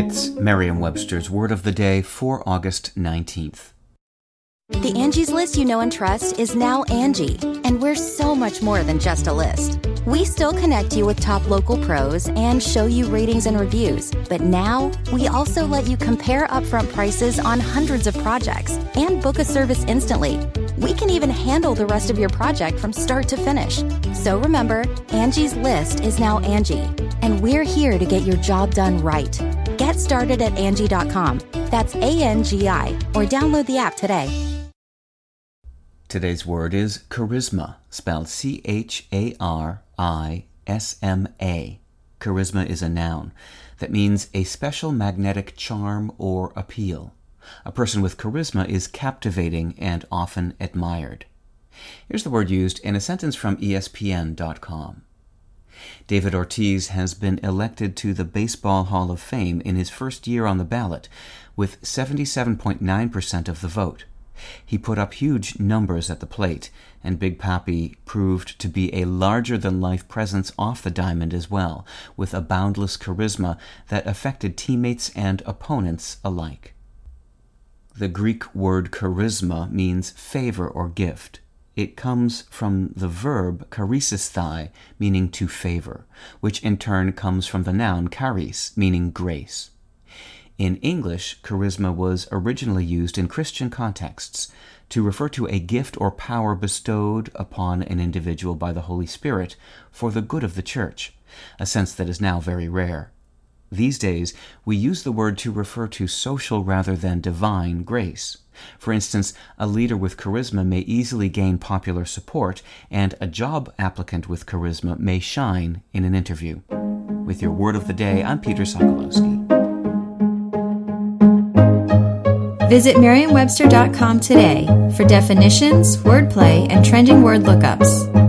It's Merriam-Webster's Word of the Day for August 19th. The Angie's List you know and trust is now Angie, and we're so much more than just a list. We still connect you with top local pros and show you ratings and reviews, but now we also let you compare upfront prices on hundreds of projects and book a service instantly. We can even handle the rest of your project from start to finish. So remember, Angie's List is now Angie, and we're here to get your job done right. Get started at Angie.com. That's ANGI, or download the app today. Today's word is charisma, spelled Charisma. Charisma is a noun that means a special magnetic charm or appeal. A person with charisma is captivating and often admired. Here's the word used in a sentence from ESPN.com. David Ortiz has been elected to the Baseball Hall of Fame in his first year on the ballot with 77.9% of the vote. He put up huge numbers at the plate, and Big Papi proved to be a larger-than-life presence off the diamond as well, with a boundless charisma that affected teammates and opponents alike. The Greek word charisma means favor or gift. It comes from the verb charisisthai, meaning to favor, which in turn comes from the noun charis, meaning grace. In English, charisma was originally used in Christian contexts to refer to a gift or power bestowed upon an individual by the Holy Spirit for the good of the church, a sense that is now very rare. These days, we use the word to refer to social rather than divine grace. For instance, a leader with charisma may easily gain popular support, and a job applicant with charisma may shine in an interview. With your Word of the Day, I'm Peter Sokolowski. Visit Merriam-Webster.com today for definitions, wordplay, and trending word lookups.